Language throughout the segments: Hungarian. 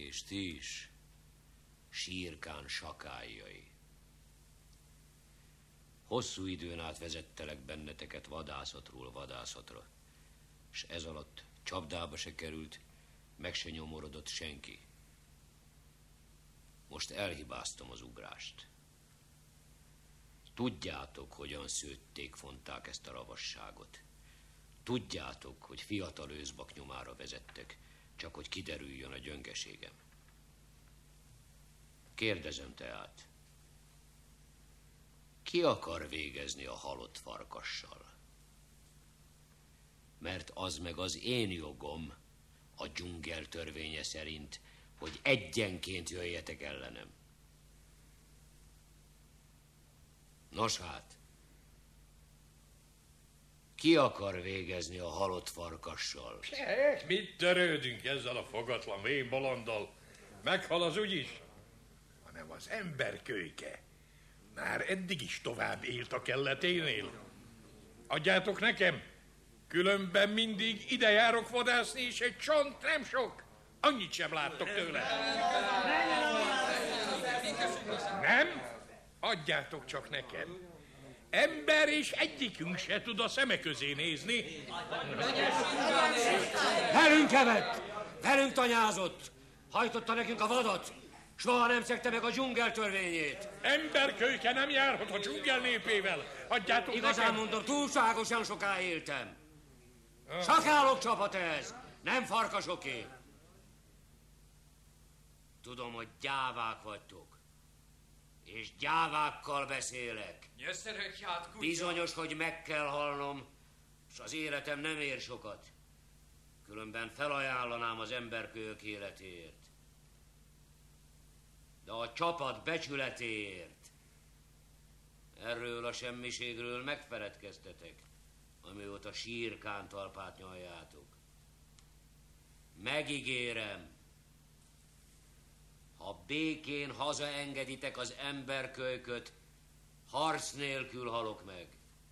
És ti is, Shere Khan sakáljai. Hosszú időn át vezettelek benneteket vadászatról vadászatra, és ez alatt csapdába se került, meg se nyomorodott senki. Most elhibáztam az ugrást. Tudjátok, hogyan szőtték-fonták ezt a ravasságot. Tudjátok, hogy fiatal őszbak nyomára vezettek, csak hogy kiderüljön a gyöngeségem. Kérdezem tehát, ki akar végezni a halott farkassal? Mert az meg az én jogom, a dzsungel törvénye szerint, hogy egyenként jöjjetek ellenem. Nos hát, ki akar végezni a halott farkassal? Mit törődünk ezzel a fogatlan vénbolonddal? Meghal az úgyis. Hanem az emberkölyke. Már eddig is tovább élt a kelleténél. Adjátok nekem, különben mindig ide járok vadászni, és egy csont nem sok. Annyit sem láttok tőle. Nem? Adjátok csak nekem. Ember és egyikünk se tud a szeme közé nézni. Velünk evett, velünk tanyázott, hajtotta nekünk a vadat, soha nem szegte meg a dzsungel törvényét. Emberkölyke nem járhat a dzsungel népével. Adjátok igazán nekem. mondom, túlságosan soká éltem. Sakálok csapat ez, nem farkasoké. Tudom, hogy gyávák vagytok, és gyávákkal beszélek. Bizonyos, hogy meg kell halnom, és az életem nem ér sokat. Különben felajánlanám az emberkölyök életéért. De a csapat becsületéért. Erről a semmiségről megfeledkeztetek, amióta Shere Khan talpát nyaljátok. Megígérem, ha békén hazaengeditek az emberkölyköt, harc nélkül halok meg.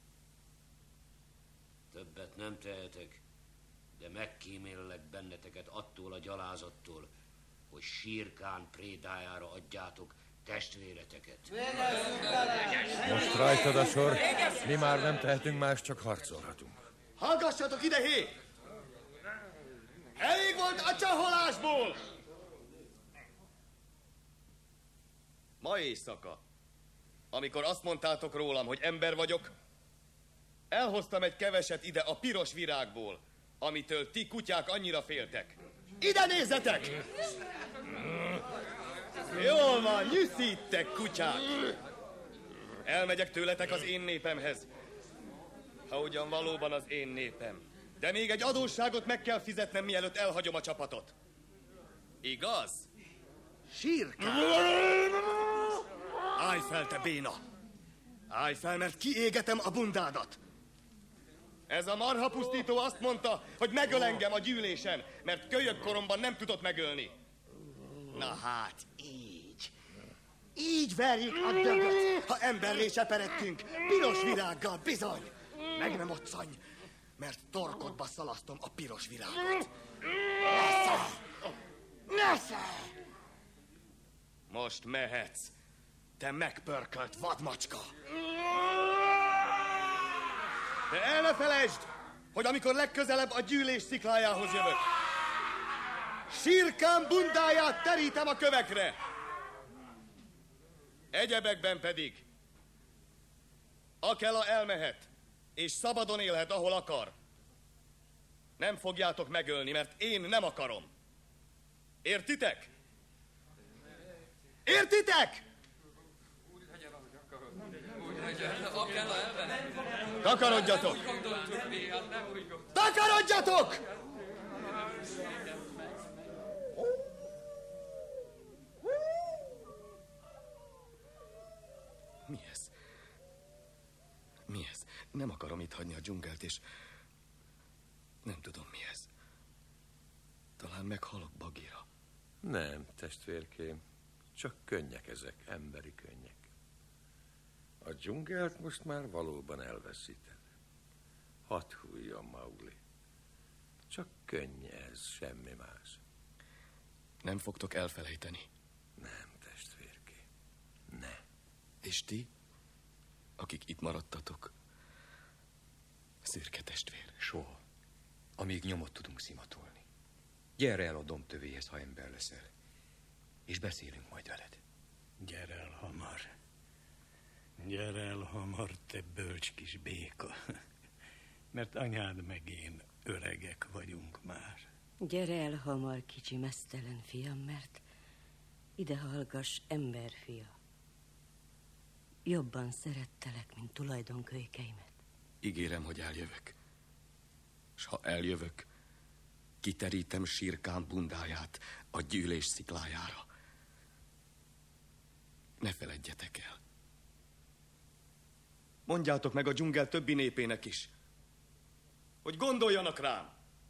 Többet nem tehetek, de megkímélek benneteket attól a gyalázattól, hogy Shere Khan prédájára adjátok testvéreteket. Most rajtad a sor, mi már nem tehetünk más, csak harcolhatunk. Hallgassatok ide, hé! Elég volt a csaholásból! Ma éjszaka, amikor azt mondtátok rólam, hogy ember vagyok, elhoztam egy keveset ide a piros virágból, amitől ti kutyák annyira féltek. Ide nézzetek! Jól van, nyűszítek, kutyák! Elmegyek tőletek az én népemhez. Ha ugyan valóban az én népem. De még egy adósságot meg kell fizetnem, mielőtt elhagyom a csapatot. Igaz? Shere Khan! Állj fel, te béna! Állj fel, mert kiégetem a bundádat! Ez a marhapusztító azt mondta, hogy megöl engem a gyűlésen, mert kölyök koromban nem tudott megölni. Na hát, így. Így verjék a dögöt, ha emberré seperedtünk. Piros virággal, bizony. Meg nem otszany, mert torkodba szalasztom a piros virágot. Nesze! Nesze! Most mehetsz, te megpörkölt vadmacska. De el ne felejtsd, hogy amikor legközelebb a gyűlés sziklájához jövök, Shere Khan bundáját terítem a kövekre. Egyebekben pedig Akela elmehet, és szabadon élhet, ahol akar. Nem fogjátok megölni, mert én nem akarom. Értitek? Értitek? Takarodjatok! Takarodjatok! Mi ez? Mi ez? Nem akarom itt hagyni a dzsungelt, és nem tudom, mi ez. Talán meghalok Bagira. Nem, testvérkém, csak könnyek ezek, emberi könnyek. A dzsungelt most már valóban elveszíted. Hadd hújjon, Mowgli. Csak könny ez, semmi más. Nem fogtok elfelejteni. Nem, testvérké. Ne. És ti, akik itt maradtatok, Szürke testvér. Soha. Amíg nyomot tudunk szimatolni. Gyere el a domb tövéhez, ha ember leszel. És beszélünk majd veled. Gyere el hamar. Gyere el hamar, te bölcs kis béka. Mert anyád meg én öregek vagyunk már. Gyere el hamar, kicsi meztelen fiam, mert ide hallgass, emberfia. Jobban szerettelek, mint tulajdonkölykeimet. Ígérem, hogy eljövök. S ha eljövök, kiterítem Sírkán bundáját a gyűlés sziklájára. Ne feledjetek el. Mondjátok meg a dzsungel többi népének is, hogy gondoljanak rám.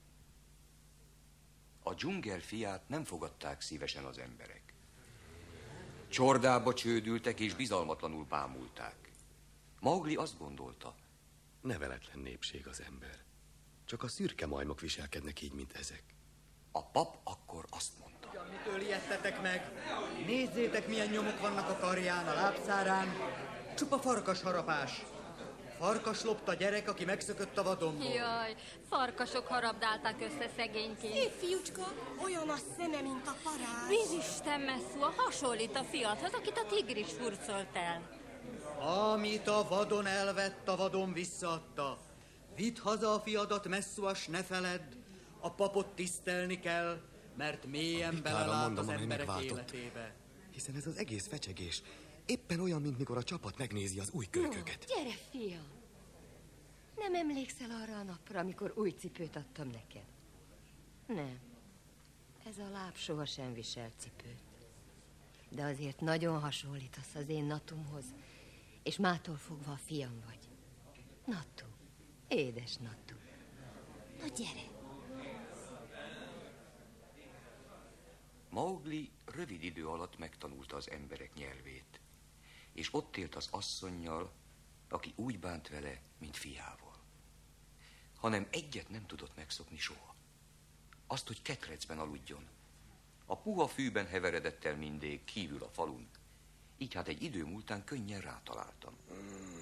A dzsungel fiát nem fogadták szívesen az emberek. Csordába csődültek és bizalmatlanul bámulták. Maugli azt gondolta, Neveletlen népség az ember. Csak a szürke majmok viselkednek így, mint ezek. a pap akkor azt mondta. Mitől ijedtetek meg? Nézzétek, milyen nyomok vannak a karján, a lábszárán. Csupa farkas harapás. Farkas lopta gyerek, aki megszökött a vadonból. Jaj, farkasok harabdálták össze szegényként. Szép fiúcska, olyan a szeme, mint a paráz. Vízisten Messzua hasonlít a fiathoz, akit a tigris furcolt el. Amit a vadon elvett, a vadon visszaadta. Vidd haza a fiadat, Messzuas, ne feledd. A papot tisztelni kell, mert mélyen belelát az emberek életébe. Hiszen ez az egész fecsegés éppen olyan, mint mikor a csapat megnézi az új kölyköket. No, gyere, fiam! Nem emlékszel arra a napra, amikor új cipőt adtam neked? Nem. Ez a láb sohasem visel cipőt. De azért nagyon hasonlítasz az én Natumhoz, és mától fogva a fiam vagy. Natu, édes Natu. Na gyere! Maugli rövid idő alatt megtanulta az emberek nyelvét, és ott élt az asszonnyal, aki úgy bánt vele, mint fiával. Hanem egyet nem tudott megszokni soha. Azt, hogy ketrecben aludjon. A puha fűben heveredett el mindig, kívül a falun. Így hát egy idő múltán könnyen rátaláltam.